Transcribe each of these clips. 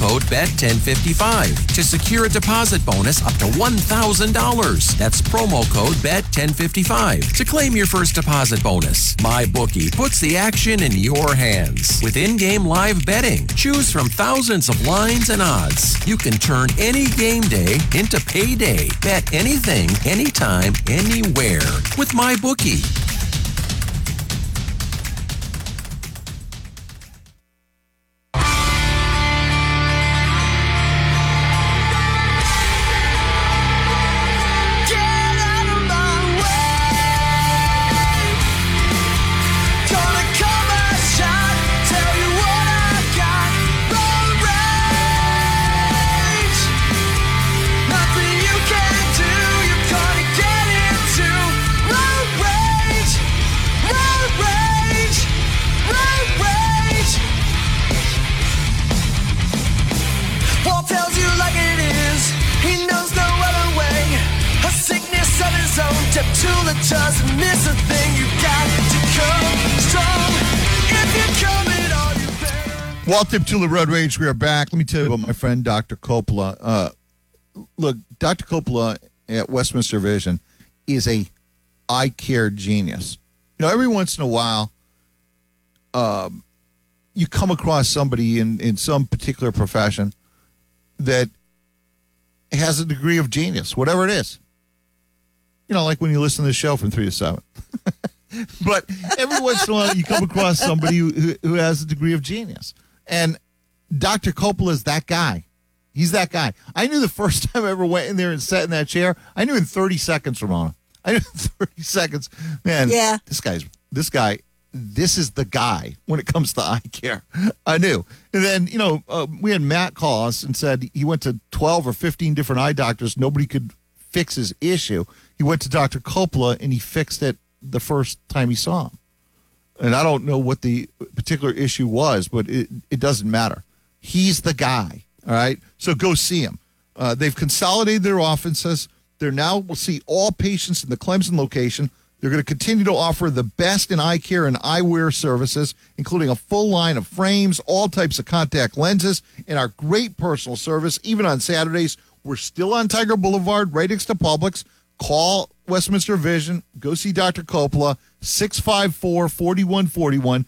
code BET1055 to secure a deposit bonus up to $1,000. That's promo code BET1055 to claim your first deposit bonus. MyBookie puts the action in your hands. With in-game live betting, choose from thousands of lines and odds. You can turn any game day into payday. Bet anything, anytime, anywhere with MyBookie. Tula doesn't miss a thing. You got to come strong. If you're coming on, you better. Walt Tula Road Rage, we are back. Let me tell you about my friend Dr. Coppola. Look, Dr. Coppola at Westminster Vision is a eye care genius. You know, every once in a while, you come across somebody in some particular profession that has a degree of genius, whatever it is. You know, like when you listen to the show from 3 to 7. But every once in a while, you come across somebody who has a degree of genius. And Dr. Coppola is that guy. He's that guy. I knew the first time I ever went in there and sat in that chair, I knew in 30 seconds, Ramona. I knew in 30 seconds. Man, yeah. This is the guy when it comes to eye care. I knew. And then, you know, we had Matt call us and said he went to 12 or 15 different eye doctors. Nobody could fix his issue. He went to Dr. Coppola and he fixed it the first time he saw him. And I don't know what the particular issue was, but it doesn't matter. He's the guy, all right? So go see him. They've consolidated their offices. They're now will see all patients in the Clemson location. They're going to continue to offer the best in eye care and eyewear services, including a full line of frames, all types of contact lenses, and our great personal service, even on Saturdays. We're still on Tiger Boulevard, right next to Publix. Call Westminster Vision. Go see Dr. Coppola, 654-4141,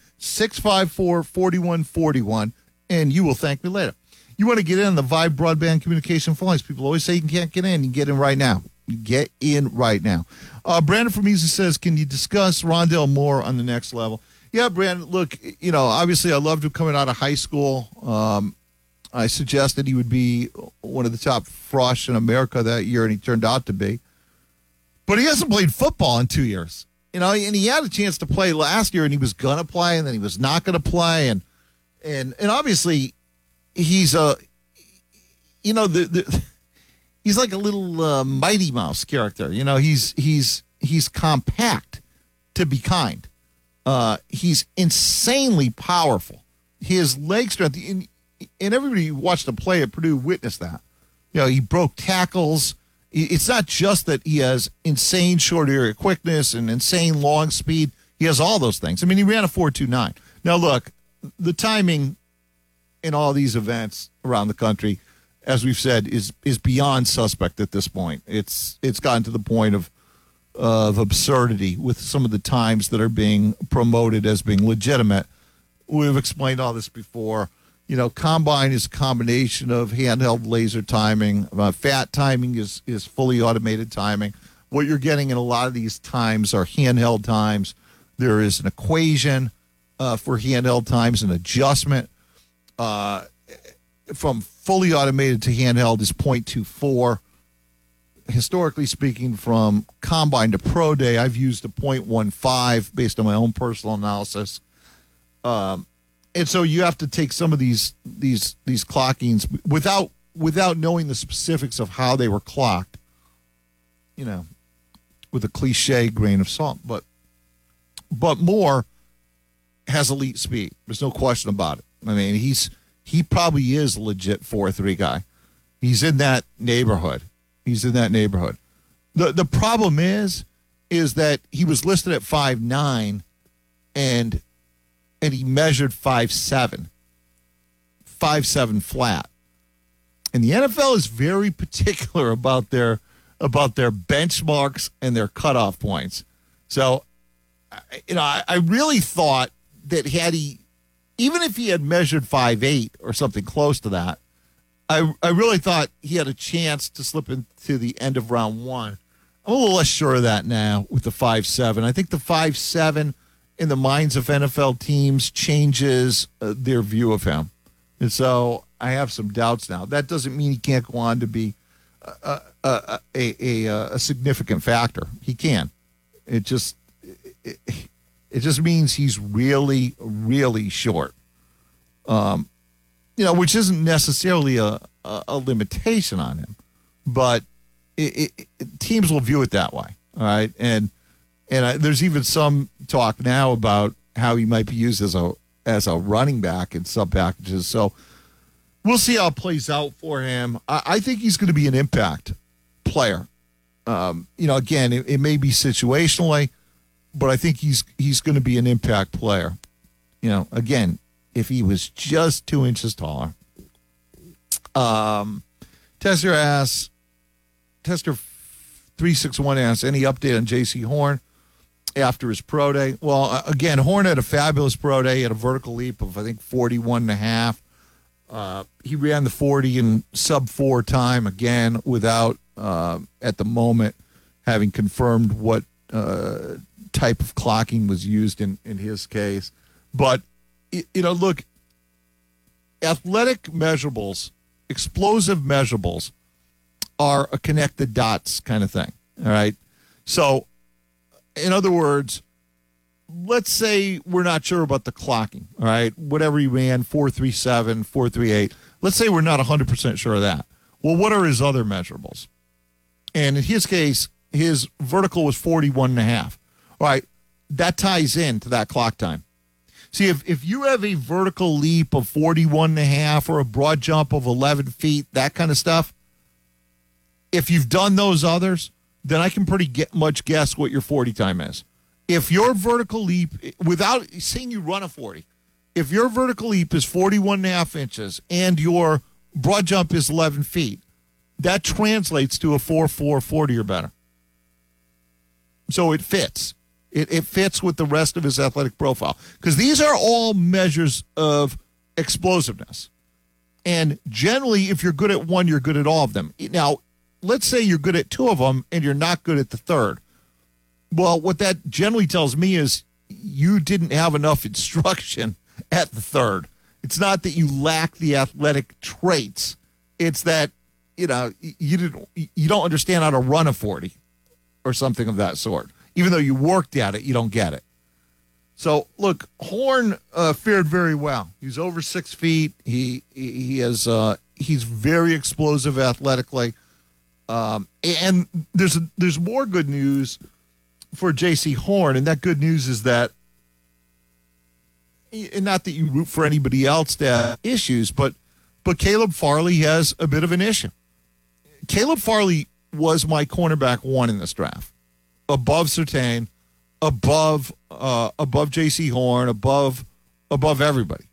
654-4141, and you will thank me later. You want to get in on the Vibe Broadband Communication phone lines. People always say you can't get in. You get in right now. Get in right now. Brandon from Easy says, can you discuss Rondell Moore on the next level? Yeah, Brandon, look, you know, obviously I loved him coming out of high school. I suggested he would be one of the top frosh in America that year, and he turned out to be. But he hasn't played football in 2 years. You know, and he had a chance to play last year, and he was going to play, and then he was not going to play. And obviously, he's a, you know, he's like a little Mighty Mouse character. You know, he's compact to be kind. He's insanely powerful. His leg strength, and everybody who watched him play at Purdue witnessed that. You know, he broke tackles. It's not just that he has insane short area quickness and insane long speed. He has all those things. I mean, he ran a 4.29. Now, look, the timing in all these events around the country, as we've said, is beyond suspect at this point. It's gotten to the point of absurdity with some of the times that are being promoted as being legitimate. We've explained all this before. You know, combine is a combination of handheld laser timing. Fat timing is fully automated timing. What you're getting in a lot of these times are handheld times. There is an equation for handheld times, an adjustment from fully automated to handheld is 0.24. Historically speaking, from combine to pro day, I've used a 0.15 based on my own personal analysis. And so you have to take some of these clockings without knowing the specifics of how they were clocked, you know, with a cliche grain of salt. But Moore has elite speed. There's no question about it. I mean, he probably is a legit 4.3 guy. He's in that neighborhood. The problem is that he was listed at 5'9", and he measured 5'7", 5'7" flat. And the NFL is very particular about their benchmarks and their cutoff points. So, I really thought that even if he had measured 5'8" or something close to that, I really thought he had a chance to slip into the end of round one. I'm a little less sure of that now with the 5'7". I think the 5'7" in the minds of NFL teams changes their view of him. And so I have some doubts now. That doesn't mean he can't go on to be a significant factor. He can. It just means he's really, really short. Which isn't necessarily a limitation on him, but teams will view it that way. All right, and there's even some talk now about how he might be used as a running back in some packages. So we'll see how it plays out for him. I think he's going to be an impact player. Again, it may be situationally, but I think he's going to be an impact player. Again, if he was just 2 inches taller. Tester 361 asks, any update on J.C. Horn after his pro day? Well, again, Horn had a fabulous pro day, had a vertical leap of, I think, 41.5. He ran the 40 in sub-4 time, again, without, at the moment, having confirmed what type of clocking was used in his case. But, look, athletic measurables, explosive measurables, are a connected dots kind of thing, all right? So, in other words, let's say we're not sure about the clocking, all right? Whatever he ran, 4.37, 4.38. Let's say we're not 100% sure of that. Well, what are his other measurables? And in his case, his vertical was 41.5. All right, that ties into that clock time. See, if you have a vertical leap of 41.5 or a broad jump of 11 feet, that kind of stuff, if you've done those others, then I can pretty much guess what your 40 time is. If your vertical leap, without saying you run a 40, if your vertical leap is 41.5 inches and your broad jump is 11 feet, that translates to a 4.4 40 or better. So it fits. It fits with the rest of his athletic profile. Because these are all measures of explosiveness. And generally, if you're good at one, you're good at all of them. Now, let's say you're good at two of them and you're not good at the third. Well, what that generally tells me is you didn't have enough instruction at the third. It's not that you lack the athletic traits. It's that, you don't understand how to run a 40 or something of that sort. Even though you worked at it, you don't get it. So, look, Horn fared very well. He's over 6 feet. He's very explosive athletically. And there's more good news for J.C. Horn, and that good news is that, and not that you root for anybody else to have issues, but Caleb Farley has a bit of an issue. Caleb Farley was my cornerback one in this draft. Above Surtain, above J.C. Horn, above everybody.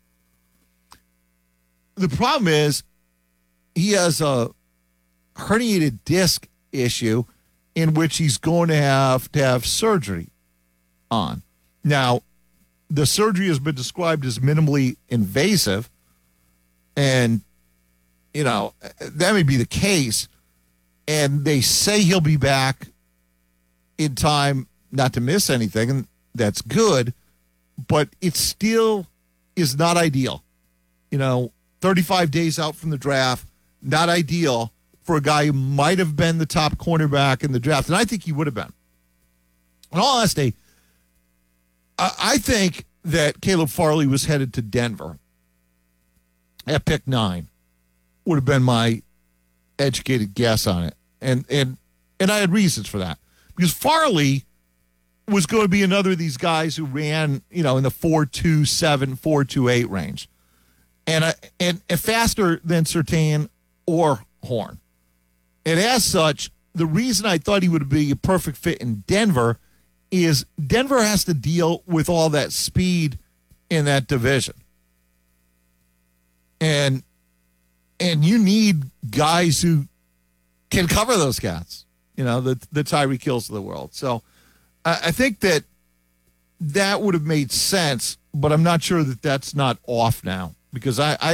The problem is he has a herniated disc issue in which he's going to have surgery on. Now, the surgery has been described as minimally invasive, and, that may be the case, and they say he'll be back in time not to miss anything, and that's good, but it still is not ideal. 35 days out from the draft, not ideal for a guy who might have been the top cornerback in the draft, and I think he would have been. In all honesty, I think that Caleb Farley was headed to Denver at pick 9. Would have been my educated guess on it, and I had reasons for that. Because Farley was going to be another of these guys who ran, in the 4.27, 4.28 range. And faster than Surtain or Horn. And as such, the reason I thought he would be a perfect fit in Denver is Denver has to deal with all that speed in that division. And you need guys who can cover those guys, the Tyreek Hills of the world. So I think that would have made sense, but I'm not sure that that's not off now because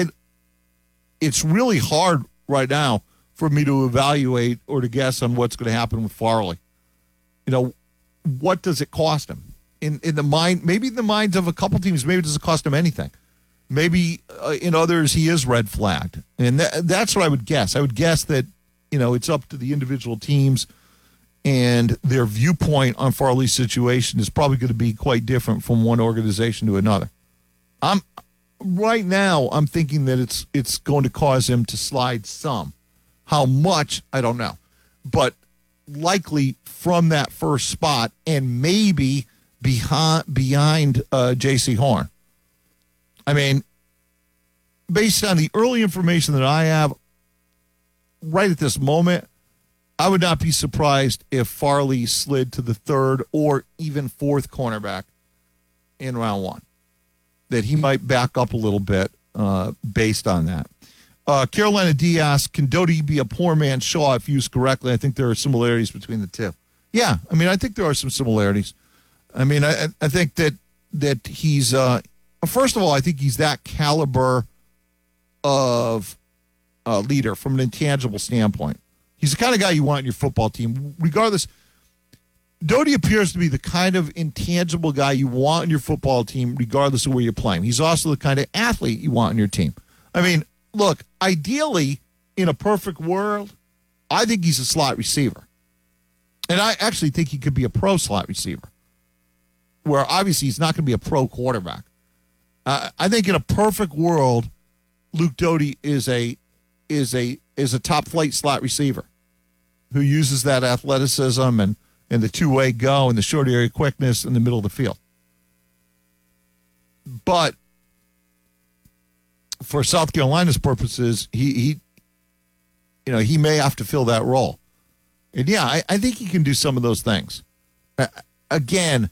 it's really hard right now for me to evaluate or to guess on what's going to happen with Farley. What does it cost him? In the mind, maybe in the minds of a couple teams, maybe it doesn't cost him anything. Maybe in others he is red flagged, and that's what I would guess. I would guess that it's up to the individual teams, and their viewpoint on Farley's situation is probably going to be quite different from one organization to another. Right now I'm thinking that it's going to cause him to slide some. How much, I don't know, but likely from that first spot and maybe behind J.C. Horn. I mean, based on the early information that I have right at this moment, I would not be surprised if Farley slid to the third or even fourth cornerback in round one. That he might back up a little bit based on that. Carolina D asks, can Doty be a poor man's Shaw if used correctly? I think there are similarities between the two. Yeah, I mean, I think there are some similarities. I mean, I think that he's, first of all, I think he's that caliber of leader from an intangible standpoint. He's the kind of guy you want in your football team, regardless. Doty appears to be the kind of intangible guy you want in your football team, regardless of where you're playing. He's also the kind of athlete you want in your team. I mean, look, ideally, in a perfect world, I think he's a slot receiver. And I actually think he could be a pro slot receiver, where obviously he's not going to be a pro quarterback. I think in a perfect world, Luke Doty is a top flight slot receiver who uses that athleticism and the two-way go and the short area quickness in the middle of the field. But for South Carolina's purposes, he may have to fill that role. And yeah, I think he can do some of those things. Again,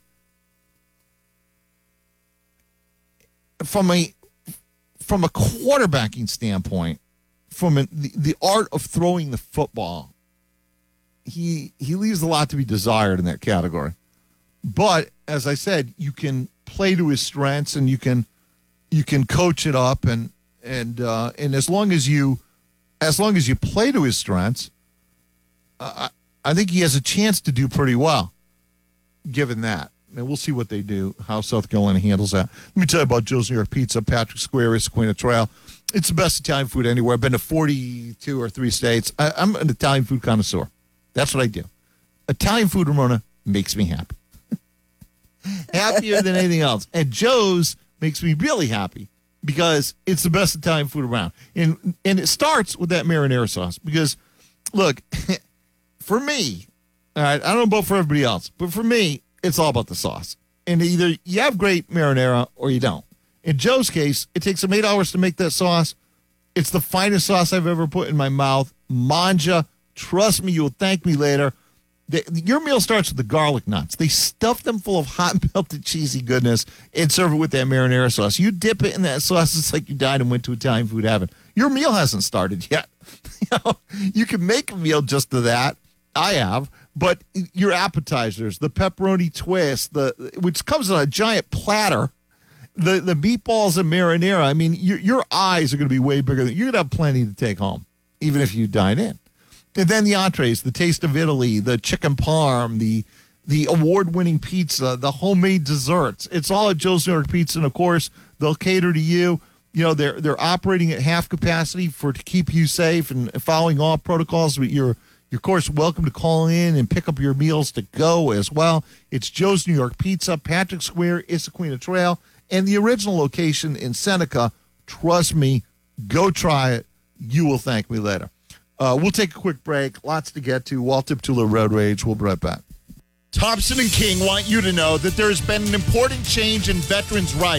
from a quarterbacking standpoint, from the art of throwing the football, he leaves a lot to be desired in that category. But as I said, you can play to his strengths and you can coach it up and as long as you play to his strengths, I think he has a chance to do pretty well, given that. And we'll see what they do, how South Carolina handles that. Let me tell you about Joe's New York Pizza, Patrick Square, Issaquah Trail. It's the best Italian food anywhere. I've been to 42 or 3 states. I'm an Italian food connoisseur. That's what I do. Italian food, Ramona, makes me happy. Happier than anything else. And Joe's makes me really happy because it's the best Italian food around. And it starts with that marinara sauce because, look, for me, all right, I don't know about for everybody else, but for me, it's all about the sauce. And either you have great marinara or you don't. In Joe's case, it takes him 8 hours to make that sauce. It's the finest sauce I've ever put in my mouth. Manja, trust me, you'll thank me later. Your meal starts with the garlic knots. They stuff them full of hot melted cheesy goodness and serve it with that marinara sauce. You dip it in that sauce, it's like you died and went to Italian food heaven. Your meal hasn't started yet. You can make a meal just to that. I have. But your appetizers, the pepperoni twist, which comes on a giant platter, the meatballs and marinara, I mean, your eyes are going to be way bigger. You're going to have plenty to take home, even if you dine in. And then the entrees, the taste of Italy, the chicken parm, the award-winning pizza, the homemade desserts. It's all at Joe's New York Pizza, and of course, they'll cater to you. You know, they're operating at half capacity to keep you safe and following all protocols. But you're of course welcome to call in and pick up your meals to go as well. It's Joe's New York Pizza, Patrick Square, Issaquah Trail, and the original location in Seneca. Trust me, go try it. You will thank me later. We'll take a quick break. Lots to get to. Walt Deptula, Road Rage. We'll be right back. Thompson and King want you to know that there has been an important change in veterans' rights.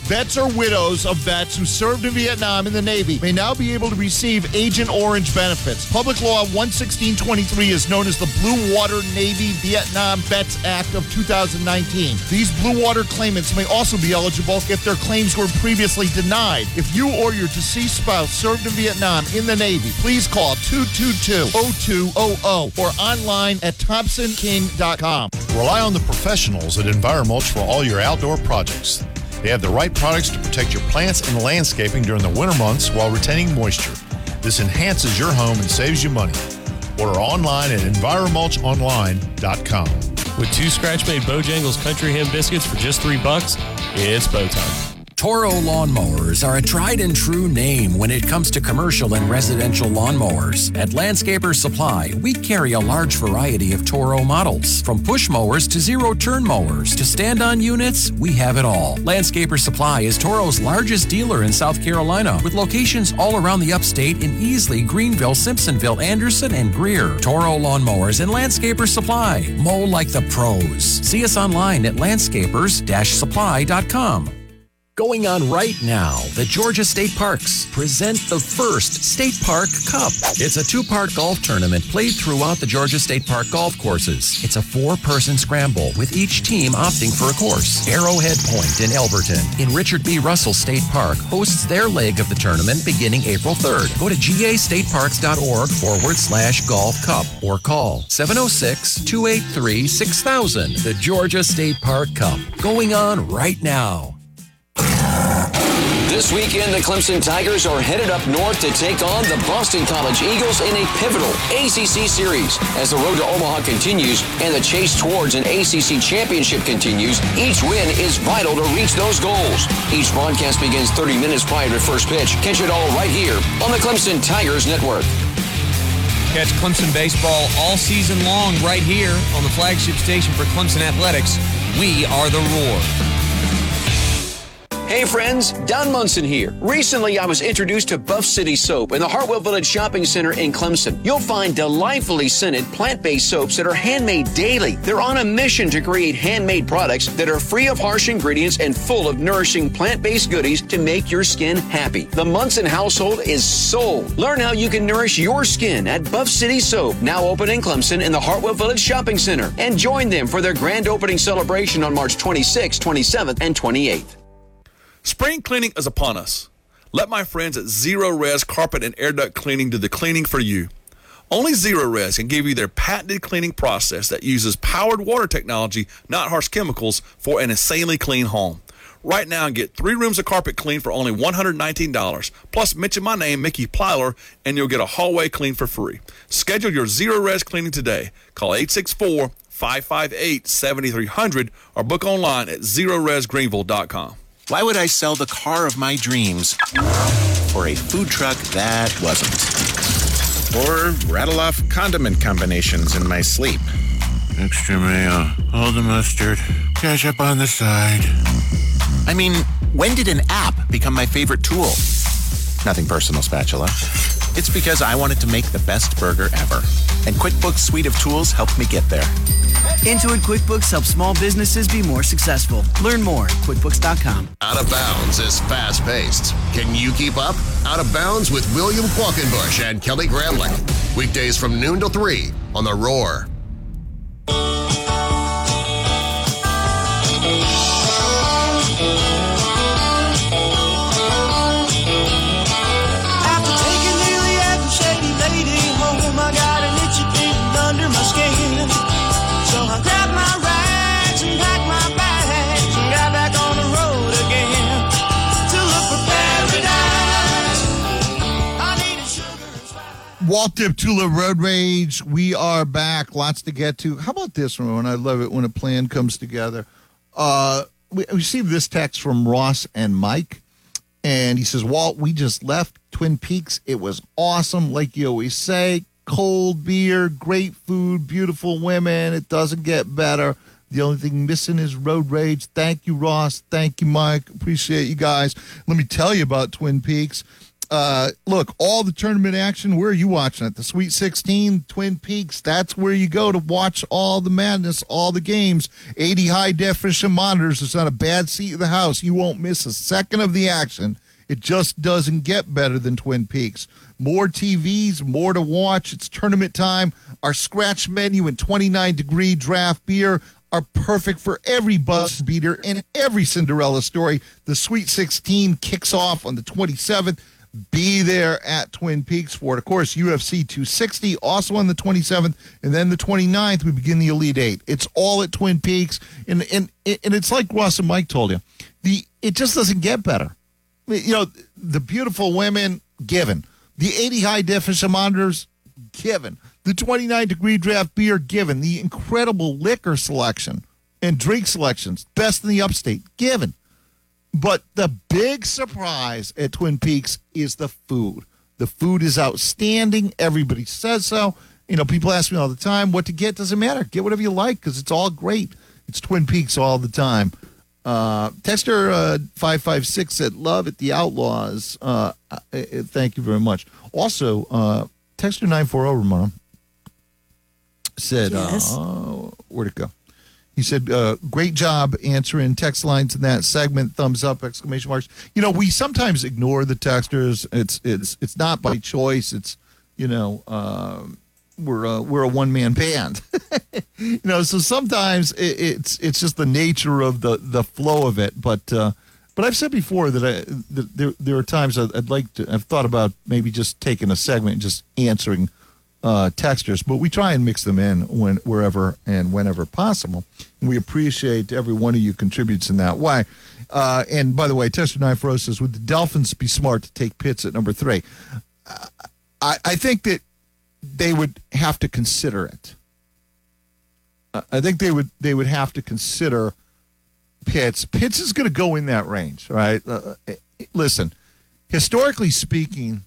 Vets or widows of vets who served in Vietnam in the Navy may now be able to receive Agent Orange benefits. Public Law 11623 is known as the Blue Water Navy Vietnam Vets Act of 2019. These Blue Water claimants may also be eligible if their claims were previously denied. If you or your deceased spouse served in Vietnam in the Navy, please call 222-0200 or online at thompsonking.com. Rely on the professionals at EnviroMulch for all your outdoor projects. They have the right products to protect your plants and landscaping during the winter months while retaining moisture. This enhances your home and saves you money. Order online at EnviroMulchOnline.com. With 2 scratch-made Bojangles Country Ham biscuits for just $3, it's bow time. Toro lawnmowers are a tried and true name when it comes to commercial and residential lawnmowers. At Landscaper Supply, we carry a large variety of Toro models. From push mowers to zero-turn mowers to stand-on units, we have it all. Landscaper Supply is Toro's largest dealer in South Carolina, with locations all around the upstate in Easley, Greenville, Simpsonville, Anderson, and Greer. Toro lawnmowers and Landscaper Supply. Mow like the pros. See us online at landscapers-supply.com. Going on right now, the Georgia State Parks present the first State Park Cup. It's a 2-part golf tournament played throughout the Georgia State Park golf courses. It's a 4-person scramble with each team opting for a course. Arrowhead Point in Elberton in Richard B. Russell State Park hosts their leg of the tournament beginning April 3rd. Go to gastateparks.org/golf cup or call 706-283-6000. The Georgia State Park Cup. Going on right now. This weekend, the Clemson Tigers are headed up north to take on the Boston College Eagles in a pivotal ACC series. As the road to Omaha continues and the chase towards an ACC championship continues, each win is vital to reach those goals. Each broadcast begins 30 minutes prior to first pitch. Catch it all right here on the Clemson Tigers Network. Catch Clemson baseball all season long right here on the flagship station for Clemson Athletics. We are the Roar. Hey friends, Don Munson here. Recently, I was introduced to Buff City Soap in the Hartwell Village Shopping Center in Clemson. You'll find delightfully scented plant-based soaps that are handmade daily. They're on a mission to create handmade products that are free of harsh ingredients and full of nourishing plant-based goodies to make your skin happy. The Munson household is sold. Learn how you can nourish your skin at Buff City Soap, now open in Clemson in the Hartwell Village Shopping Center. And join them for their grand opening celebration on March 26th, 27th, and 28th. Spring cleaning is upon us. Let my friends at Zero Res Carpet and Air Duct Cleaning do the cleaning for you. Only Zero Res can give you their patented cleaning process that uses powered water technology, not harsh chemicals, for an insanely clean home. Right now, get 3 rooms of carpet clean for only $119. Plus, mention my name, Mickey Plyler, and you'll get a hallway clean for free. Schedule your Zero Res cleaning today. Call 864-558-7300 or book online at ZeroResGreenville.com. Why would I sell the car of my dreams for a food truck that wasn't? Or rattle off condiment combinations in my sleep? Extra mayo, all the mustard, ketchup on the side. I mean, when did an app become my favorite tool? Nothing personal, Spatula. It's because I wanted to make the best burger ever. And QuickBooks Suite of tools helped me get there. Intuit QuickBooks helps small businesses be more successful. Learn more at QuickBooks.com. Out of Bounds is fast-paced. Can you keep up? Out of Bounds with William Qualkenbush and Kelly Gramlich. Weekdays from noon to 3 on The Roar. After taking nearly every shady lady home, I got an itchy feeling under my skin. So I grabbed my rags and packed my bags and got back on the road again to look for paradise. I needed sugar and spice. Walt Diptula Road Rage. We are back. Lots to get to. How about this one? I love it when a plan comes together. We received this text from Ross and Mike, and he says, Walt, we just left Twin Peaks. It was awesome, like you always say. Cold beer, great food, beautiful women. It doesn't get better. The only thing missing is road rage. Thank you, Ross. Thank you, Mike. Appreciate you guys. Let me tell you about Twin Peaks. Look, all the tournament action, where are you watching it? The Sweet 16, Twin Peaks, that's where you go to watch all the madness, all the games. 80 high-definition monitors. It's not a bad seat in the house. You won't miss a second of the action. It just doesn't get better than Twin Peaks. More TVs, more to watch. It's tournament time. Our scratch menu and 29-degree draft beer are perfect for every buzz beater and every Cinderella story. The Sweet 16 kicks off on the 27th. Be there at Twin Peaks for it. Of course, UFC 260 also on the 27th, and then the 29th we begin the Elite Eight. It's all at Twin Peaks, and it's like Ross and Mike told you. It just doesn't get better. You know, the beautiful women, given. The 80 high-definition monitors, given. The 29-degree draft beer, given. The incredible liquor selection and drink selections, best in the upstate, given. But the big surprise at Twin Peaks is the food. The food is outstanding. Everybody says so. You know, people ask me all the time what to get. Doesn't matter. Get whatever you like because it's all great. It's Twin Peaks all the time. Texter 556 said, love at the Outlaws. Thank you very much. Also, Texter 940, Ramona, said, yes. Where'd it go? He said, great job answering text lines in that segment. Thumbs up, exclamation marks. You know, we sometimes ignore the texters. It's not by choice. It's, you know, we're a one-man band. You know, so sometimes it's just the nature of the flow of it. But I've said before that there are times I've thought about maybe just taking a segment and just answering texters, but we try and mix them in wherever and whenever possible. And we appreciate every one of you contributes in that way. And by the way, Tester 940 says, would the Dolphins be smart to take Pitts at number 3? I think that they would have to consider it. I think they would have to consider Pitts. Pitts is going to go in that range, right? Listen, historically speaking,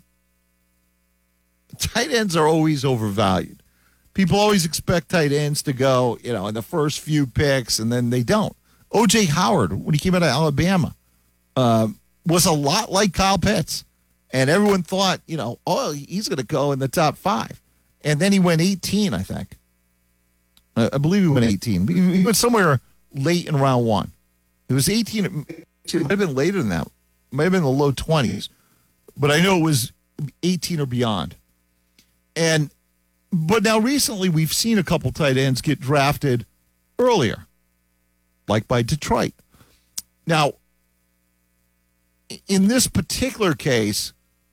tight ends are always overvalued. People always expect tight ends to go, you know, in the first few picks, and then they don't. O.J. Howard, when he came out of Alabama, was a lot like Kyle Pitts. And everyone thought, you know, oh, he's going to go in the top 5. And then he went 18, I think. I believe he went 18. He went somewhere late in round 1. It was 18. It might have been later than that. It might have been the low 20s. But I know it was 18 or beyond. But now recently we've seen a couple tight ends get drafted earlier, like by Detroit. Now, in this particular case,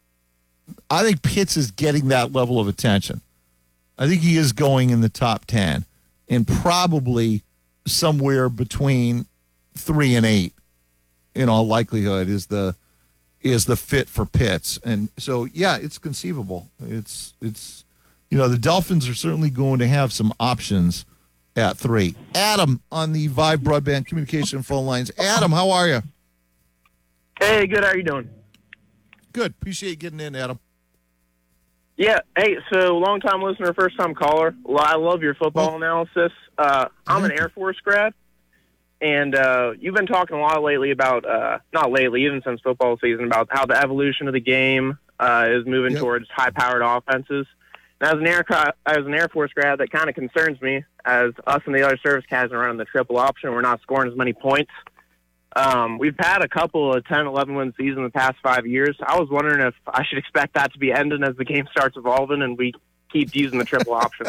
I think Pitts is getting that level of attention. I think he is going in the top 10 and probably somewhere between 3 and 8 in all likelihood is the fit for Pitts. And so, yeah, it's conceivable. It's you know, the Dolphins are certainly going to have some options at 3. Adam on the Vibe Broadband Communication phone lines. Adam, how are you? Hey, good. How are you doing? Good. Appreciate getting in, Adam. Yeah. Hey, so long-time listener, first-time caller. I love your football analysis. I'm an Air Force grad, and you've been talking a lot lately about, not lately, even since football season, about how the evolution of the game is moving towards high-powered offenses. As an Air Force grad, that kind of concerns me, as us and the other service guys are running the triple option. We're not scoring as many points. We've had a couple of 10, 11-win seasons in the past 5 years. I was wondering if I should expect that to be ending as the game starts evolving and we keep using the triple option.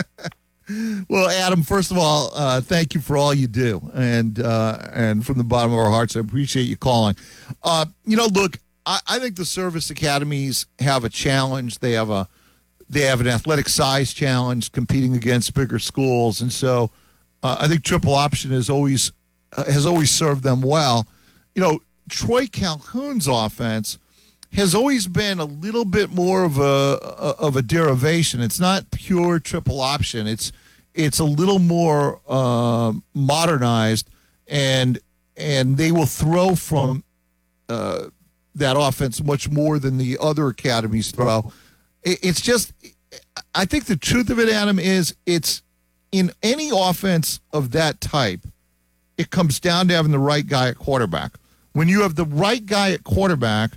Well, Adam, first of all, thank you for all you do. And from the bottom of our hearts, I appreciate you calling. You know, look, I think the service academies have a challenge. They have an athletic size challenge competing against bigger schools. And so I think triple option has always served them well. You know, Troy Calhoun's offense has always been a little bit more of a derivation. It's not pure triple option. It's a little more modernized, and they will throw from that offense much more than the other academies throw. It's just, I think the truth of it, Adam, is it's in any offense of that type, it comes down to having the right guy at quarterback. When you have the right guy at quarterback,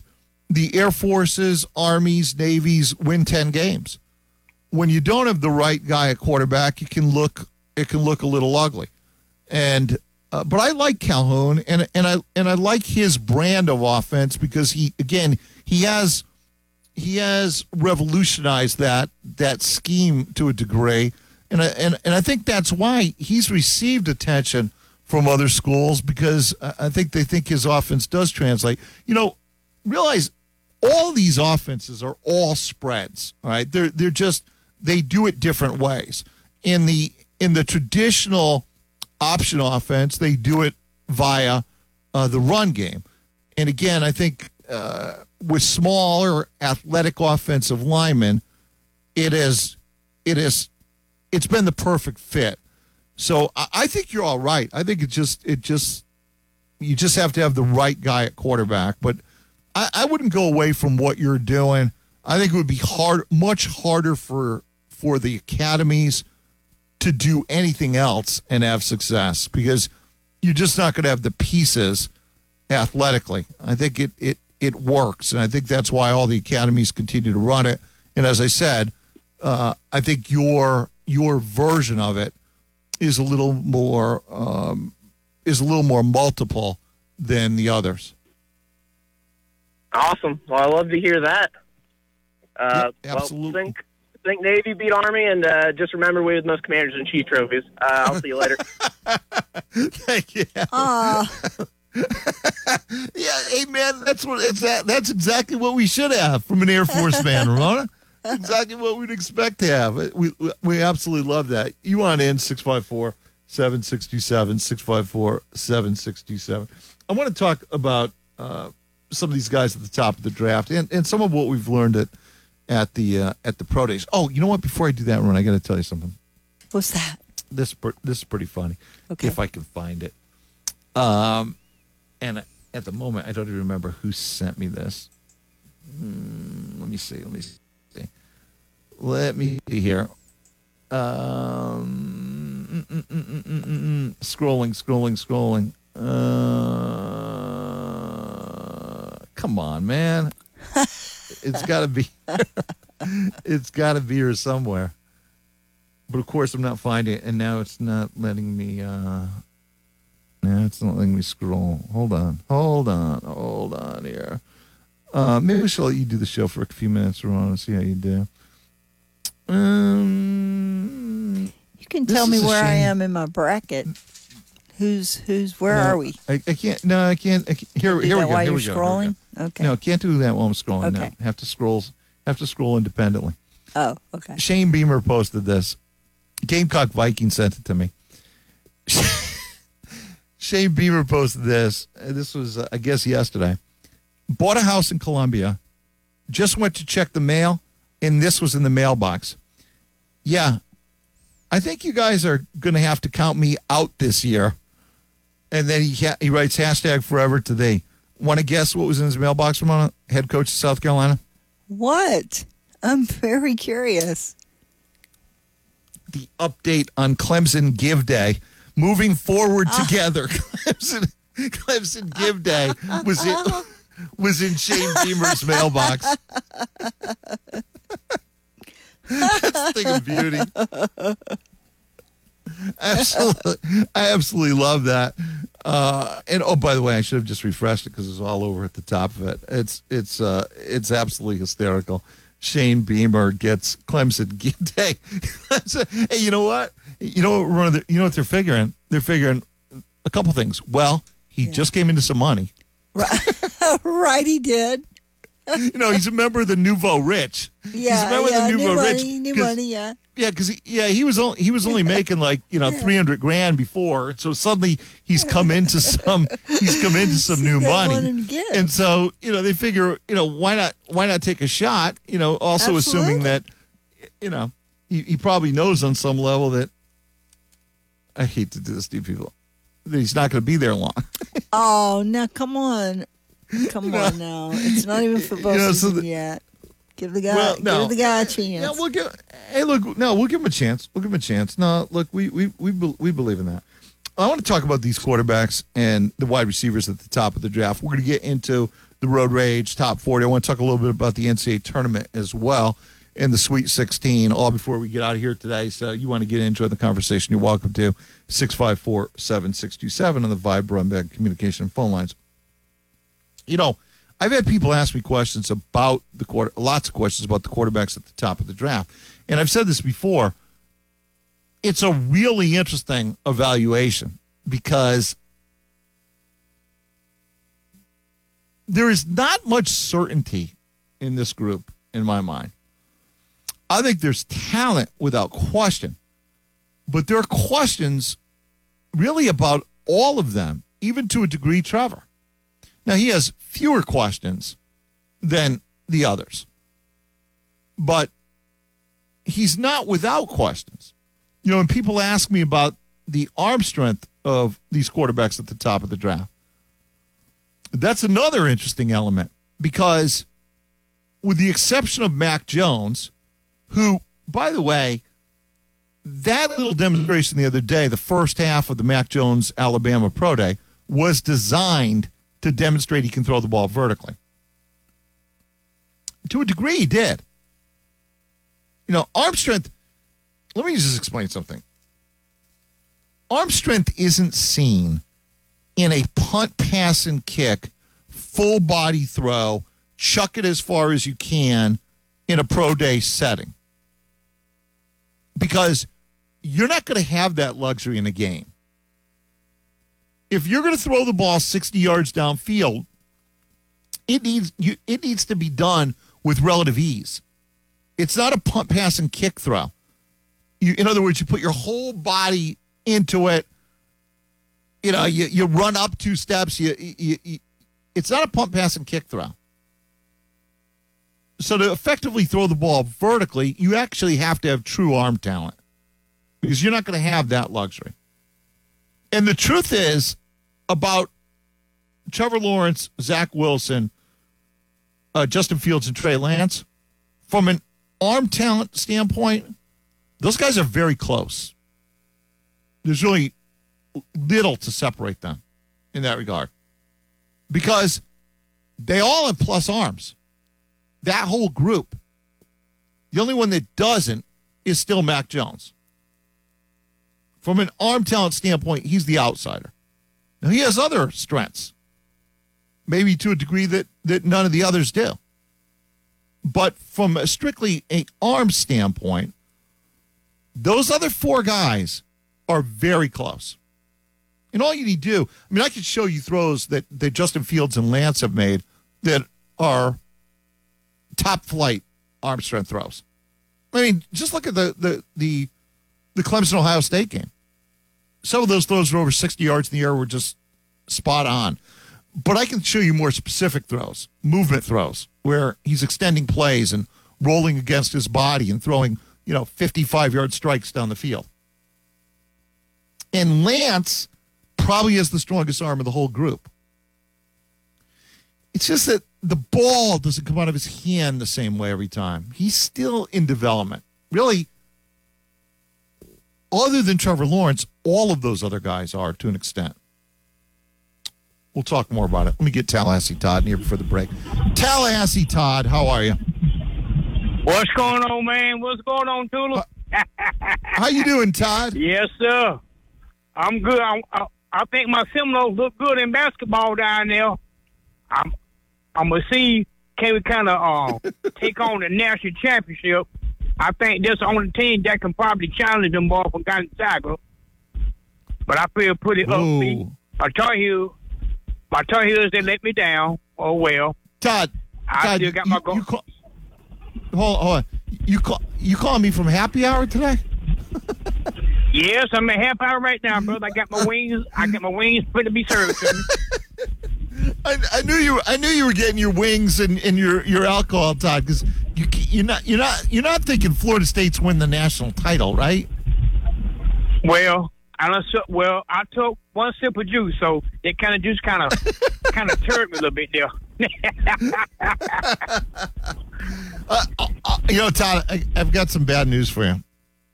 the Air Forces, Armies, Navies win 10 games. When you don't have the right guy at quarterback, it can look a little ugly. And but I like Calhoun, and I like his brand of offense because he has revolutionized that scheme to a degree, and I think that's why he's received attention from other schools, because I think they think his offense does translate. Realize all these offenses are all spreads. All right, they're just, they do it different ways. In the traditional option offense, they do it via the run game, and again, I think with smaller athletic offensive linemen, it's been the perfect fit. So I think you're all right. I think you just have to have the right guy at quarterback. But I wouldn't go away from what you're doing. I think it would be much harder for the academies to do anything else and have success, because you're just not going to have the pieces athletically. I think it works, and I think that's why all the academies continue to run it. And as I said, I think your version of it is a little more multiple than the others. Awesome. Well, I love to hear that. Absolutely. Well, think Navy beat Army, and just remember we have the most Commanders in Chief trophies. I'll see you later. Thank you. Yeah, hey man, that's exactly what we should have from an Air Force fan, Ramona. Exactly what we'd expect to have. We absolutely love that. You want in 654-767, 654-767. I want to talk about some of these guys at the top of the draft and some of what we've learned at the pro days. Oh, you know what? Before I do that, Ron, I got to tell you something. What's that? This is pretty funny. Okay. If I can find it. And at the moment, I don't even remember who sent me this. Let me see. Let me see here. Scrolling. Come on, man. It's got to be. It's got to be here somewhere. But of course, I'm not finding it, and now it's not letting me. No, it's not letting me scroll. Hold on here. Maybe I should let you do the show for a few minutes, Ron, and see how you do. You can tell me where I am in my bracket. Where are we? I can't. No, I can't. Here we go. While Here you're we go. scrolling? Okay. No, can't do that while I'm scrolling. Okay. No, have to scroll independently. Oh, okay. Shane Beamer posted this. Gamecock Viking sent it to me. Shane Beamer posted this. This was, I guess, yesterday. Bought a house in Columbia. Just went to check the mail, and this was in the mailbox. Yeah, I think you guys are going to have to count me out this year. And then he writes #forever to thee. Want to guess what was in his mailbox from a head coach of South Carolina? What? I'm very curious. The update on Clemson Give Day. Moving forward together. Clemson Give Day was in Shane Beamer's mailbox. That's a thing of beauty. I absolutely love that. And oh, by the way, I should have just refreshed it because it's all over at the top of it. It's absolutely hysterical. Shane Beamer gets Clemson Give Day. Hey, you know what? You know what they're figuring? They're figuring a couple things. Well, he just came into some money. Right, he did. He's a member of the Nouveau Rich. Yeah, he's a member of the Nouveau Rich. New money, yeah. Yeah, because he was only making $300,000 before, so suddenly he's come into some new money, and so they figure why not take a shot, also Absolutely. Assuming that he probably knows on some level that I hate to do this to you people that he's not going to be there long. Oh, now come on now, it's not even football season yet. Give the guy, give the guy a chance. Yeah, we'll give him a chance. We'll give him a chance. No, look, we believe in that. I want to talk about these quarterbacks and the wide receivers at the top of the draft. We're going to get into the Road Rage Top 40. I want to talk a little bit about the NCAA tournament as well and the Sweet 16, all before we get out of here today. So you want to get into the conversation, you're welcome to. 654-7627 on the Vibe Broadband Communication phone lines. You know, I've had people ask me questions about lots of questions about the quarterbacks at the top of the draft. And I've said this before. It's a really interesting evaluation because there is not much certainty in this group, in my mind. I think there's talent without question, but there are questions really about all of them, even to a degree, Trevor. Now, he has fewer questions than the others, but he's not without questions. You know, when people ask me about the arm strength of these quarterbacks at the top of the draft, that's another interesting element because with the exception of Mac Jones, who, by the way, that little demonstration the other day, the first half of the Mac Jones Alabama Pro Day, was designed to demonstrate he can throw the ball vertically. To a degree, he did. You know, arm strength, let me just explain something. Arm strength isn't seen in a punt, pass, and kick, full body throw, chuck it as far as you can in a pro day setting. Because you're not going to have that luxury in a game. If you're going to throw the ball 60 yards downfield, it needs to be done with relative ease. It's not a punt, pass, and kick throw. In other words, you put your whole body into it. You know, you run up 2 steps. It's not a punt, pass, and kick throw. So to effectively throw the ball vertically, you actually have to have true arm talent because you're not going to have that luxury. And the truth is about Trevor Lawrence, Zach Wilson, Justin Fields, and Trey Lance, from an arm talent standpoint, those guys are very close. There's really little to separate them in that regard because they all have plus arms. That whole group. The only one that doesn't is still Mac Jones. From an arm talent standpoint, he's the outsider. Now, he has other strengths, maybe to a degree that none of the others do. But from a strictly an arm standpoint, those other 4 guys are very close. And all you need to do, I mean, I could show you throws that Justin Fields and Lance have made that are top flight arm strength throws. I mean, just look at the Clemson-Ohio State game. Some of those throws were over 60 yards in the air were just spot on. But I can show you more specific throws, movement throws, where he's extending plays and rolling against his body and throwing, 55-yard strikes down the field. And Lance probably has the strongest arm of the whole group. It's just that the ball doesn't come out of his hand the same way every time. He's still in development. Really, other than Trevor Lawrence, all of those other guys are to an extent. We'll talk more about it. Let me get Tallahassee Todd in here before the break. Tallahassee Todd, how are you? What's going on, man? What's going on, Tula? How you doing, Todd? Yes, sir. I'm good. I think my Seminoles look good in basketball down there. I'm going to see, can we kind of take on the national championship? I think that's the only team that can probably challenge them boys from Gonzaga. But I feel pretty upbeat. My Tar Heels, they let me down. Oh, well. Todd, I still got my goal. Hold on. You calling me from happy hour today? Yes, I'm at happy hour right now, brother. I got my wings ready to be served to me. I knew you were getting your wings and your alcohol, Todd, because you're not thinking Florida State's win the national title, right? Well, I took one sip of juice, so that kind of juice kind of turned me a little bit there. Todd, I've got some bad news for you.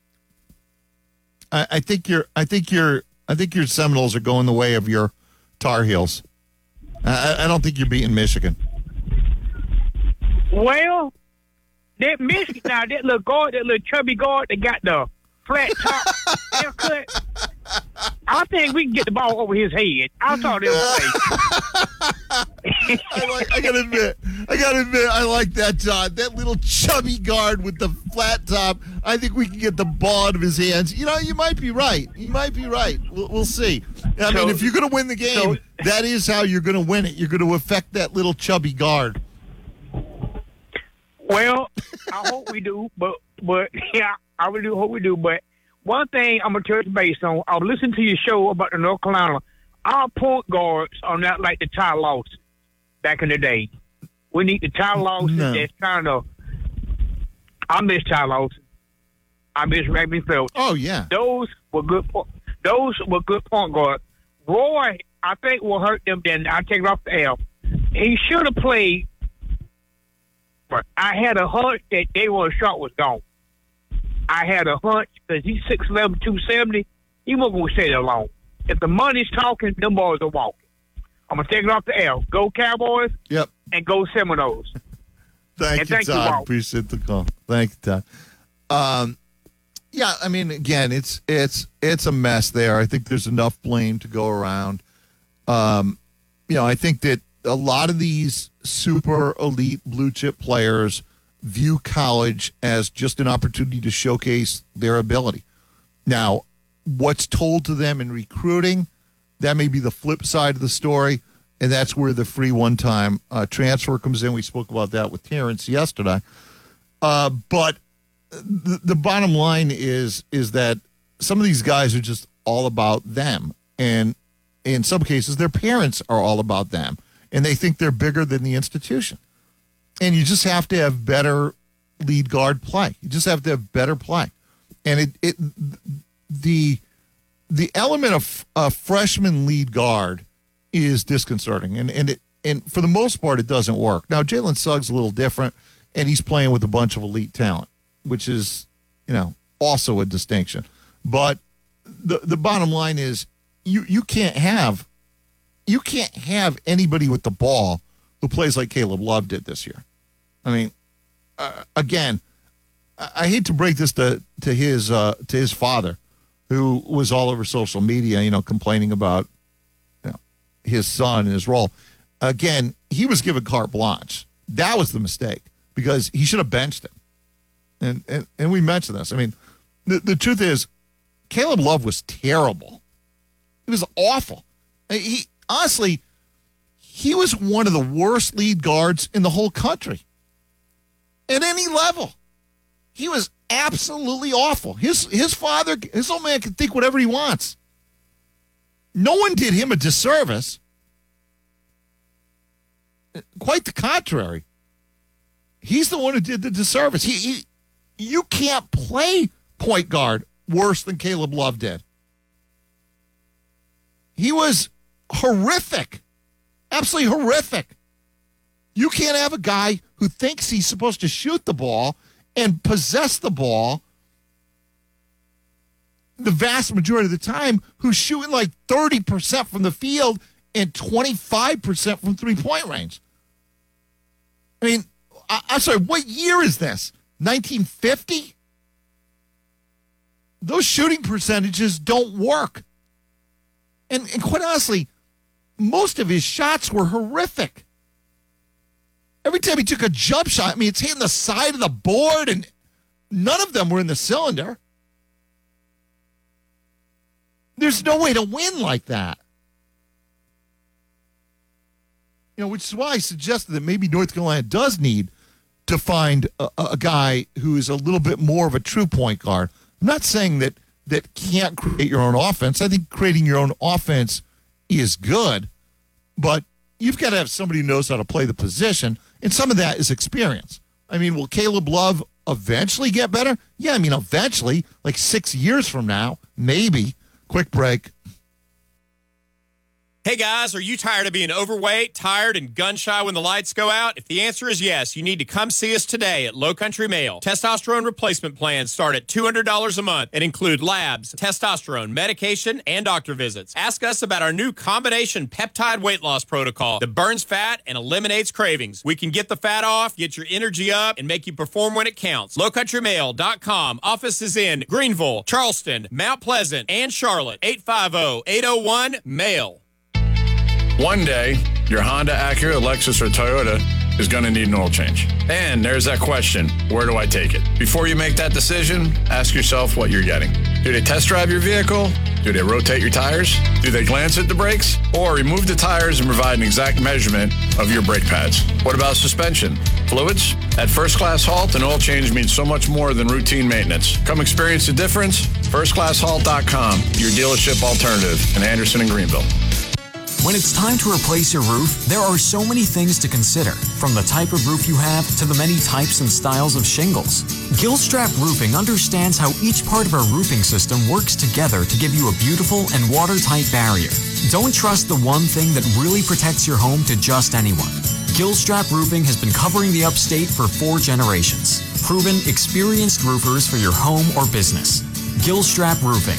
I think your Seminoles are going the way of your Tar Heels. I don't think you're beating Michigan. Well, that Michigan now, that little chubby guard that got the flat top haircut, I think we can get the ball over his head. I saw this play. I gotta admit, I like that, John. That little chubby guard with the flat top. I think we can get the ball out of his hands. You know, you might be right. We'll see. I mean, if you're going to win the game, that is how you're going to win it. You're going to affect that little chubby guard. Well, I hope we do, but yeah, I really do hope we do. But one thing I'm going to touch base on, I was listening to your show about the North Carolina. Our point guards are not like the Ty Lawson back in the day. We need the Ty Lawson that's kind of. I miss Ty Lawson. I miss Raymond Felton. Oh yeah, those were good. Those were good point guards. Roy, I think, will hurt them. Then I take it off the L. He should have played. But I had a hunch that Daewon Sharp was gone. I had a hunch because he's 6'11", 270. He wasn't going to stay there long. If the money's talking, them boys are walking. I'm going to take it off the L. Go Cowboys. Yep. And go Seminoles. Thank you, Todd. Appreciate the call. Thank you, Todd. Yeah, I mean, again, it's a mess there. I think there's enough blame to go around. I think that a lot of these super elite blue chip players view college as just an opportunity to showcase their ability. Now, what's told to them in recruiting, that may be the flip side of the story, and that's where the free one-time transfer comes in. We spoke about that with Terrence yesterday. But the bottom line is that some of these guys are just all about them, and in some cases, their parents are all about them, and they think they're bigger than the institution. And you just have to have better lead guard play. You just have to have better play. And the element of a freshman lead guard is disconcerting. And for the most part, it doesn't work. Now, Jalen Suggs a little different, and he's playing with a bunch of elite talent, which is, also a distinction. But the bottom line is you can't have anybody with the ball who plays like Caleb Love did this year. I mean, again, I hate to break this to his father, who was all over social media, complaining about his son and his role. Again, he was given carte blanche. That was the mistake, because he should have benched him. And we mentioned this. I mean, the truth is, Caleb Love was terrible. He was awful. He honestly, he was one of the worst lead guards in the whole country. At any level. He was absolutely awful. His father, his old man can think whatever he wants. No one did him a disservice. Quite the contrary. He's the one who did the disservice. You can't play point guard worse than Caleb Love did. He was horrific. Absolutely horrific. You can't have a guy who thinks he's supposed to shoot the ball and possess the ball the vast majority of the time, who's shooting like 30% from the field and 25% from three-point range. I mean, I'm sorry, what year is this? 1950? Those shooting percentages don't work. And quite honestly, most of his shots were horrific. Every time he took a jump shot, I mean, it's hitting the side of the board, and none of them were in the cylinder. There's no way to win like that. Which is why I suggested that maybe North Carolina does need to find a guy who is a little bit more of a true point guard. I'm not saying that can't create your own offense. I think creating your own offense is good, but you've got to have somebody who knows how to play the position, and some of that is experience. I mean, will Caleb Love eventually get better? Yeah, I mean, eventually, like 6 years from now, maybe. Quick break. Hey guys, are you tired of being overweight, tired, and gun-shy when the lights go out? If the answer is yes, you need to come see us today at Low Country Male. Testosterone replacement plans start at $200 a month and include labs, testosterone, medication, and doctor visits. Ask us about our new combination peptide weight loss protocol that burns fat and eliminates cravings. We can get the fat off, get your energy up, and make you perform when it counts. LowCountryMale.com. Office is in Greenville, Charleston, Mount Pleasant, and Charlotte. 850-801-MALE. One day, your Honda, Acura, Lexus, or Toyota is going to need an oil change. And there's that question, where do I take it? Before you make that decision, ask yourself what you're getting. Do they test drive your vehicle? Do they rotate your tires? Do they glance at the brakes? Or remove the tires and provide an exact measurement of your brake pads? What about suspension? Fluids? At First Class Halt, an oil change means so much more than routine maintenance. Come experience the difference. FirstClassHalt.com, your dealership alternative in Anderson and Greenville. When it's time to replace your roof, there are so many things to consider, from the type of roof you have to the many types and styles of shingles. Gilstrap Roofing understands how each part of our roofing system works together to give you a beautiful and watertight barrier. Don't trust the one thing that really protects your home to just anyone. Gilstrap Roofing has been covering the upstate for 4 generations. Proven, experienced roofers for your home or business. Gilstrap Roofing,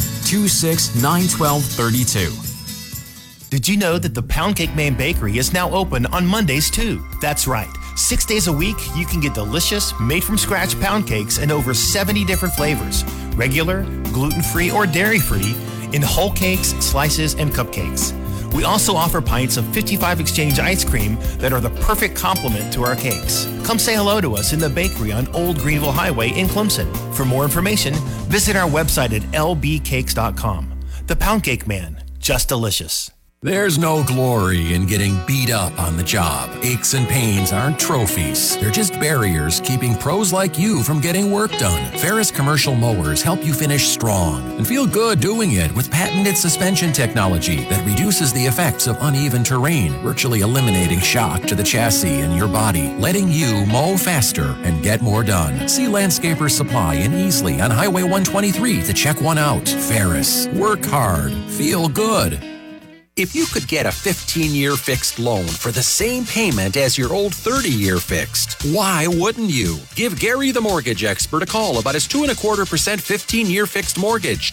2691232. Did you know that the Pound Cake Man Bakery is now open on Mondays too? That's right. 6 days a week, you can get delicious, made-from-scratch pound cakes in over 70 different flavors. Regular, gluten-free, or dairy-free, in whole cakes, slices, and cupcakes. We also offer pints of 55 Exchange ice cream that are the perfect complement to our cakes. Come say hello to us in the bakery on Old Greenville Highway in Clemson. For more information, visit our website at lbcakes.com. The Pound Cake Man, just delicious. There's no glory in getting beat up on the job. Aches and pains aren't trophies. They're just barriers keeping pros like you from getting work done. Ferris Commercial Mowers help you finish strong and feel good doing it with patented suspension technology that reduces the effects of uneven terrain, virtually eliminating shock to the chassis and your body, letting you mow faster and get more done. See Landscapers Supply in Easley on Highway 123 to check one out. Ferris. Work hard. Feel good. If you could get a 15-year fixed loan for the same payment as your old 30-year fixed, why wouldn't you? Give Gary the mortgage expert a call about his 2.25% 15-year fixed mortgage,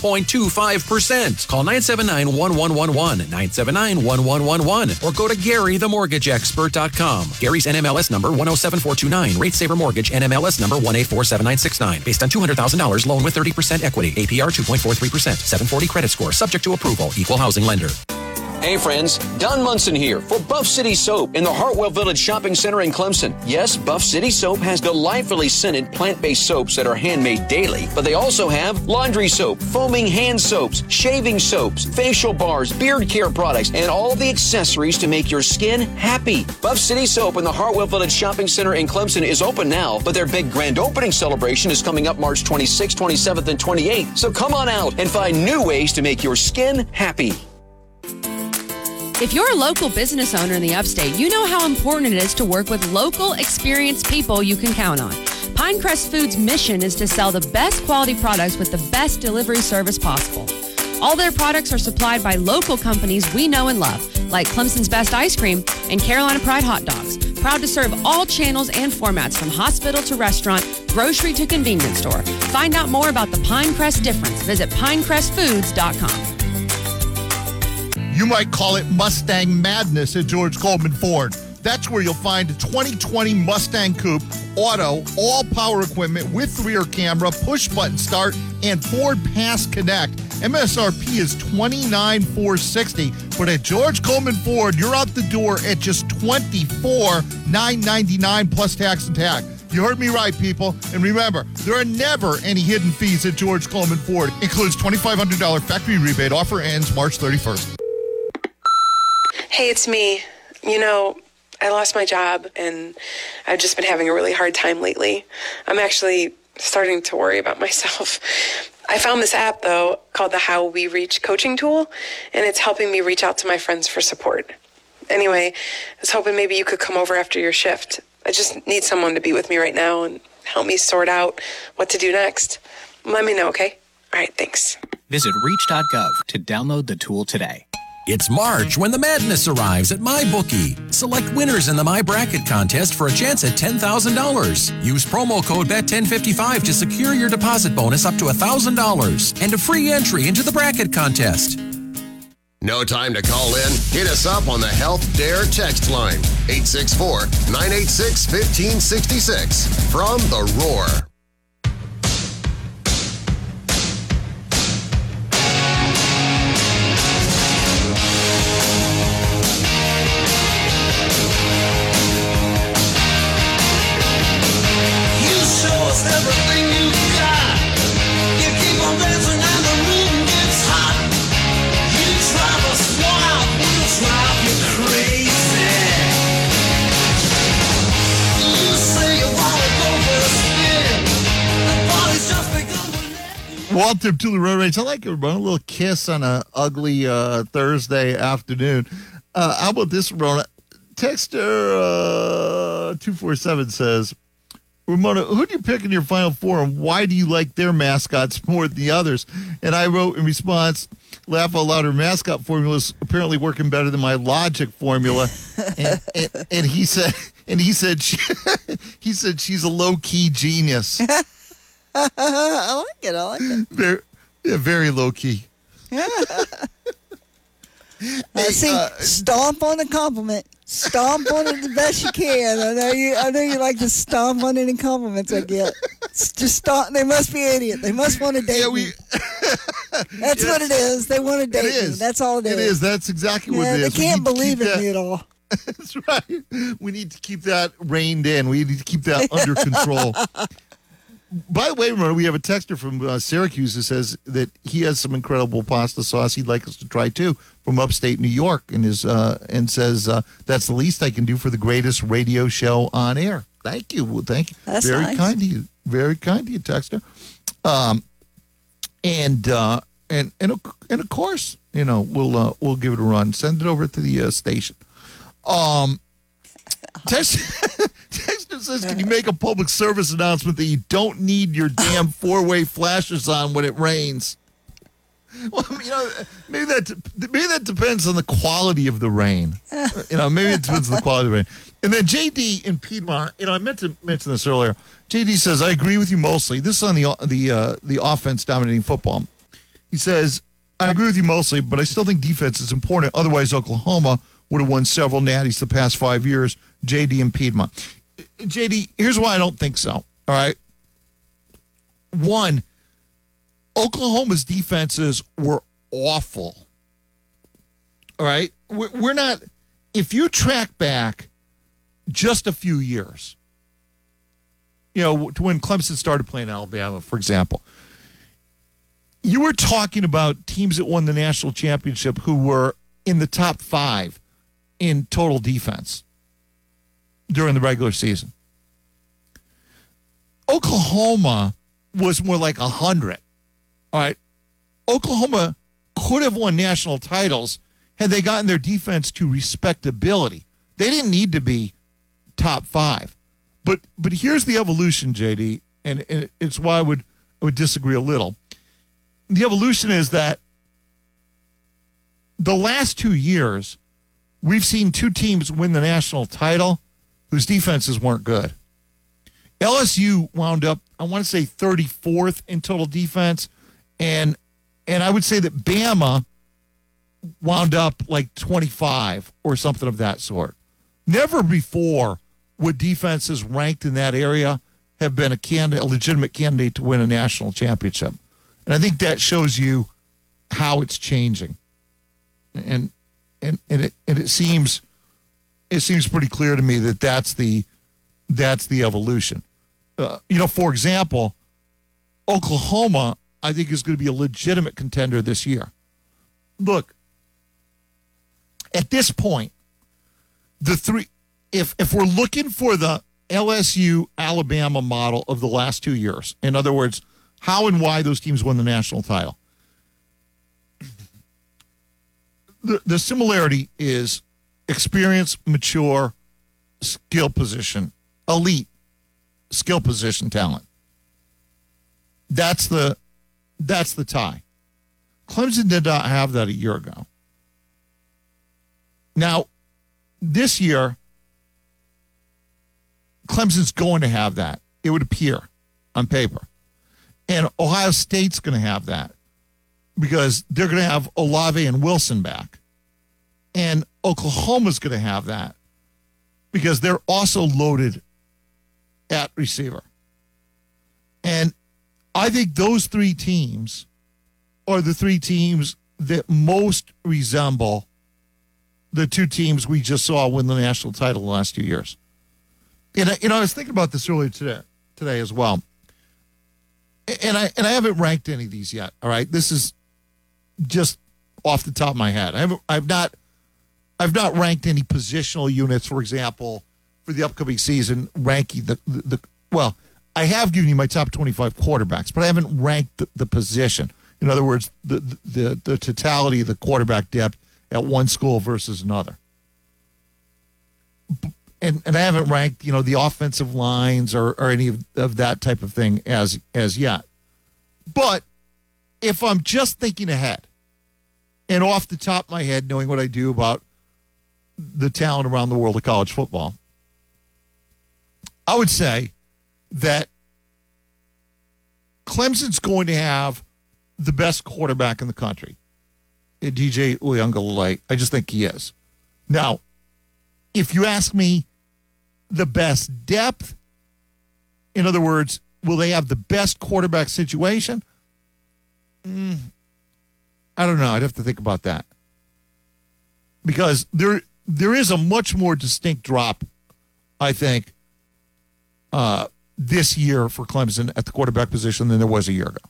2.25%. Call 979-1111, 979-1111, or go to GaryTheMortgageExpert.com. Gary's NMLS number 107429. Rate Saver Mortgage NMLS number 1847969. Based on $200,000 loan with 30% equity. APR 2.43%. 740 credit score. Subject to approval. Equal housing lender. Hey friends, Don Munson here for Buff City Soap in the Hartwell Village Shopping Center in Clemson. Yes, Buff City Soap has delightfully scented plant-based soaps that are handmade daily, but they also have laundry soap, foaming hand soaps, shaving soaps, facial bars, beard care products, and all the accessories to make your skin happy. Buff City Soap in the Hartwell Village Shopping Center in Clemson is open now, but their big grand opening celebration is coming up March 26th, 27th, and 28th. So come on out and find new ways to make your skin happy. If you're a local business owner in the upstate, you know how important it is to work with local, experienced people you can count on. Pinecrest Foods' mission is to sell the best quality products with the best delivery service possible. All their products are supplied by local companies we know and love, like Clemson's Best Ice Cream and Carolina Pride Hot Dogs. Proud to serve all channels and formats, from hospital to restaurant, grocery to convenience store. Find out more about the Pinecrest difference. Visit pinecrestfoods.com. You might call it Mustang Madness at George Coleman Ford. That's where you'll find a 2020 Mustang Coupe, auto, all power equipment with rear camera, push-button start, and Ford Pass Connect. MSRP is $29,460, but at George Coleman Ford, you're out the door at just $24,999 plus tax and tag. You heard me right, people. And remember, there are never any hidden fees at George Coleman Ford. Includes $2,500 factory rebate. Offer ends March 31st. Hey, it's me. You know, I lost my job, and I've just been having a really hard time lately. I'm actually starting to worry about myself. I found this app, though, called the How We Reach coaching tool, and it's helping me reach out to my friends for support. Anyway, I was hoping maybe you could come over after your shift. I just need someone to be with me right now and help me sort out what to do next. Let me know, okay? All right, thanks. Visit reach.gov to download the tool today. It's March when the madness arrives at MyBookie. Select winners in the My Bracket contest for a chance at $10,000. Use promo code BET1055 to secure your deposit bonus up to $1,000 and a free entry into the bracket contest. No time to call in? Hit us up on the Health Dare text line, 864-986-1566. From The Roar. You show us everything you got. You keep on dancing and the room gets hot. You drive us wild, we'll drive you crazy. You say you wanna go for a spin. The party's just begun. Walter Tula Road Rage. I like it, Ramona. A little kiss on a ugly Thursday afternoon. How about this, Ramona? Texter 247 says, Ramona, who do you pick in your Final Four, and why do you like their mascots more than the others? And I wrote in response, laugh out loud, her mascot formula is apparently working better than my logic formula. and he said she's a low-key genius. I like it. Very low-key. Stomp on a compliment. Stomp on it the best you can. I know you like to stomp on any compliments I get. Just stomp. They must be an idiot. They must want to date me. That's what it is. They want to date me. That's all it is. It is. That's exactly what it is. They can't believe in me at all. That's right. We need to keep that reined in. We need to keep that under control. By the way, remember, we have a texter from Syracuse who says that he has some incredible pasta sauce he'd like us to try too from upstate New York, and says that's the least I can do for the greatest radio show on air. Thank you. Thank you. That's very nice. kind of you. Very kind of you, texter. And of course, we'll give it a run. Send it over to the station. Texter says, can you make a public service announcement that you don't need your damn four-way flashers on when it rains? Well, maybe that depends on the quality of the rain. Maybe it depends on the quality of the rain. And then JD in Piedmont, I meant to mention this earlier. JD says, I agree with you mostly. This is on the offense dominating football. He says, I agree with you mostly, but I still think defense is important. Otherwise, Oklahoma would have won several natties the past 5 years. JD in Piedmont. JD, here's why I don't think so. All right. One, Oklahoma's defenses were awful. All right. We're not, if you track back just a few years, to when Clemson started playing Alabama, for example, you were talking about teams that won the national championship who were in the top 5 in total defense during the regular season. Oklahoma was more like 100. All right. Oklahoma could have won national titles had they gotten their defense to respectability. They didn't need to be top 5. But here's the evolution, JD, and it's why I would disagree a little. The evolution is that the last 2 years, we've seen 2 teams win the national title whose defenses weren't good. LSU wound up, I want to say, 34th in total defense, and I would say that Bama wound up like 25 or something of that sort. Never before would defenses ranked in that area have been a legitimate candidate to win a national championship. And I think that shows you how it's changing. And it seems pretty clear to me that that's the evolution. For example, Oklahoma, I think, is going to be a legitimate contender this year. Look, at this point, if we're looking for the LSU Alabama model of the last 2 years, in other words, how and why those teams won the national title, the similarity is experience, mature, skill position, elite skill position talent. That's the tie. Clemson did not have that a year ago. Now, this year, Clemson's going to have that. It would appear on paper. And Ohio State's going to have that because they're going to have Olave and Wilson back. And Oklahoma's going to have that because they're also loaded at receiver. And I think those three teams are the three teams that most resemble the two teams we just saw win the national title the last 2 years. And I was thinking about this earlier today as well. And I haven't ranked any of these yet. All right, this is just off the top of my head. I've not ranked any positional units, for example, for the upcoming season. Ranking the well, I have given you my top 25 quarterbacks, but I haven't ranked the position. In other words, the totality of the quarterback depth at one school versus another. And I haven't ranked, the offensive lines or any of that type of thing as yet. But if I'm just thinking ahead and off the top of my head, knowing what I do about the talent around the world of college football, I would say that Clemson's going to have the best quarterback in the country, DJ Uiagalelei. I just think he is. Now, if you ask me the best depth, in other words, will they have the best quarterback situation? I don't know. I'd have to think about that. Because there is a much more distinct drop, I think, this year for Clemson at the quarterback position than there was a year ago.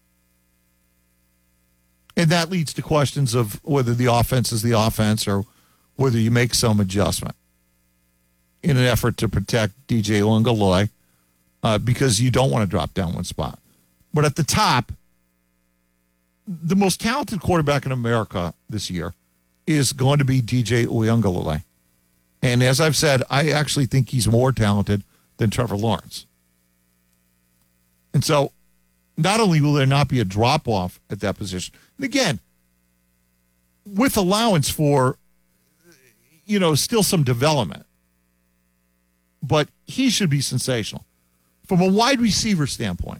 And that leads to questions of whether the offense is the offense or whether you make some adjustment in an effort to protect DJ Uiagalelei because you don't want to drop down one spot. But at the top, the most talented quarterback in America this year is going to be DJ Uiagalelei. And as I've said, I actually think he's more talented than Trevor Lawrence. And so not only will there not be a drop-off at that position, and again, with allowance for, still some development, but he should be sensational. From a wide receiver standpoint,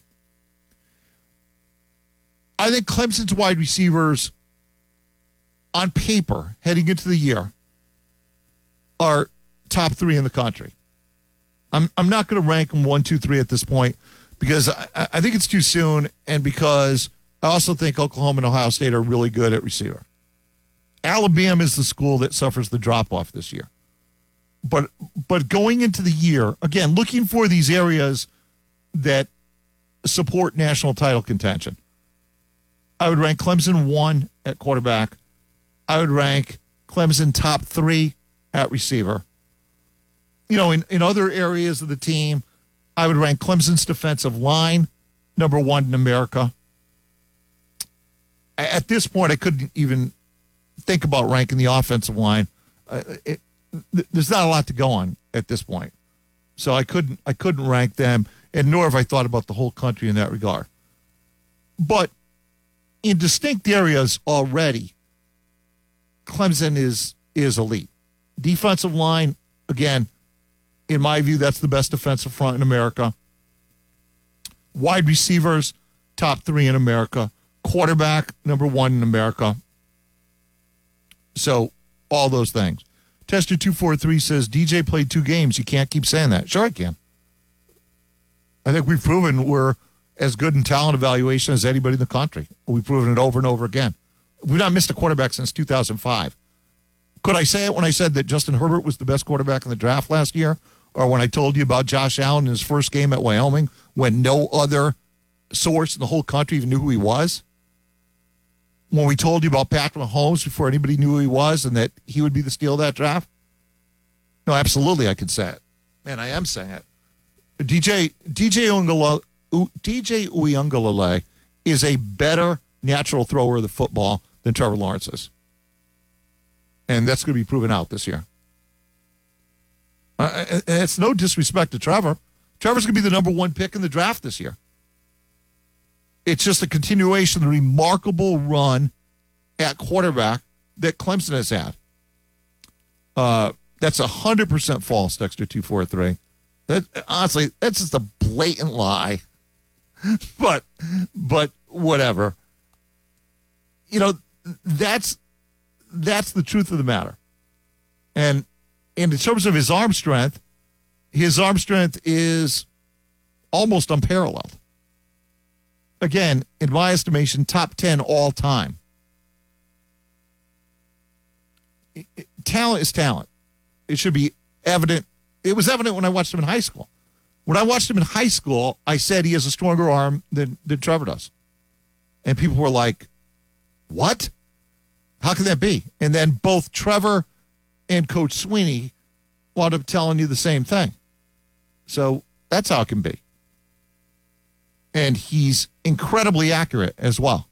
I think Clemson's wide receivers on paper heading into the year are top three in the country. I'm not going to rank them 1, 2, 3 at this point because I think it's too soon and because I also think Oklahoma and Ohio State are really good at receiver. Alabama is the school that suffers the drop-off this year. But going into the year, again, looking for these areas that support national title contention, I would rank Clemson 1 at quarterback. I would rank Clemson top 3 at receiver. In other areas of the team, I would rank Clemson's defensive line number 1 in America. At this point, I couldn't even think about ranking the offensive line. There's not a lot to go on at this point. So I couldn't rank them, and nor have I thought about the whole country in that regard. But in distinct areas already, Clemson is elite. Defensive line, again, in my view, that's the best defensive front in America. Wide receivers, top 3 in America. Quarterback, number 1 in America. So, all those things. Tester 243 says, DJ played 2 games. You can't keep saying that. Sure I can. I think we've proven we're as good in talent evaluation as anybody in the country. We've proven it over and over again. We've not missed a quarterback since 2005. Could I say it when I said that Justin Herbert was the best quarterback in the draft last year? Or when I told you about Josh Allen in his first game at Wyoming when no other source in the whole country even knew who he was? When we told you about Patrick Mahomes before anybody knew who he was and that he would be the steal of that draft? No, absolutely I could say it. And I am saying it. DJ Uiagalelei is a better natural thrower of the football than Trevor Lawrence is. And that's going to be proven out this year. And it's no disrespect to Trevor. Trevor's going to be the number 1 pick in the draft this year. It's just a continuation of the remarkable run at quarterback that Clemson has had. That's 100% false, Dexter 243. That honestly, that's just a blatant lie. But whatever. You know, that's the truth of the matter. And in terms of his arm strength is almost unparalleled. Again, in my estimation, top 10 all time. Talent is talent. It should be evident. It was evident when I watched him in high school. When I watched him in high school, I said he has a stronger arm than Trevor does. And people were like, what? How can that be? And then both Trevor and Coach Sweeney wound up telling you the same thing. So that's how it can be. And he's incredibly accurate as well.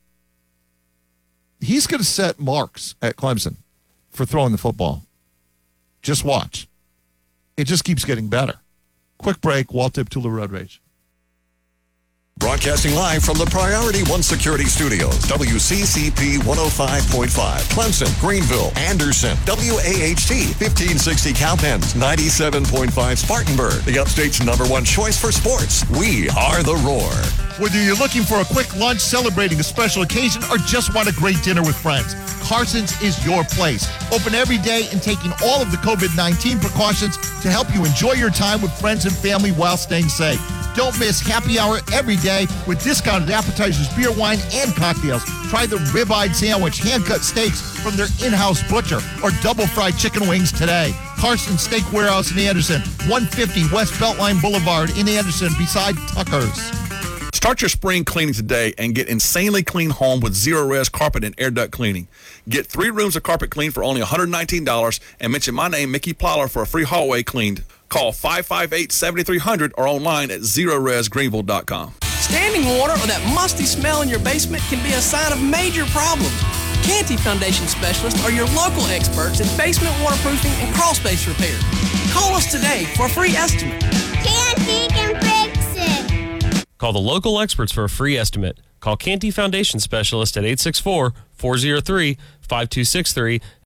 He's going to set marks at Clemson for throwing the football. Just watch. It just keeps getting better. Quick break. Walt Tula Road Rage. Broadcasting live from the Priority One Security Studios, WCCP 105.5, Clemson, Greenville, Anderson, WAHT 1560 Cowpens, 97.5 Spartanburg, the Upstate's #1 choice for sports. We are the Roar. Whether you're looking for a quick lunch celebrating a special occasion or just want a great dinner with friends, Carson's is your place. Open every day and taking all of the COVID-19 precautions to help you enjoy your time with friends and family while staying safe. Don't miss happy hour every day with discounted appetizers, beer, wine, and cocktails. Try the ribeye sandwich, hand-cut steaks from their in-house butcher, or double-fried chicken wings today. Carson's Steak Warehouse in Anderson, 150 West Beltline Boulevard in Anderson, beside Tucker's. Start your spring cleaning today and get insanely clean home with Zero Res Carpet and Air Duct Cleaning. Get 3 rooms of carpet cleaned for only $119 and mention my name, Mickey Plyler, for a free hallway cleaned. Call 558-7300 or online at ZeroResGreenville.com. Standing water or that musty smell in your basement can be a sign of major problems. Canty Foundation Specialists are your local experts in basement waterproofing and crawl space repair. Call us today for a free estimate. Canty can fix it. Call the local experts for a free estimate. Call Canty Foundation Specialist at 864-403-5263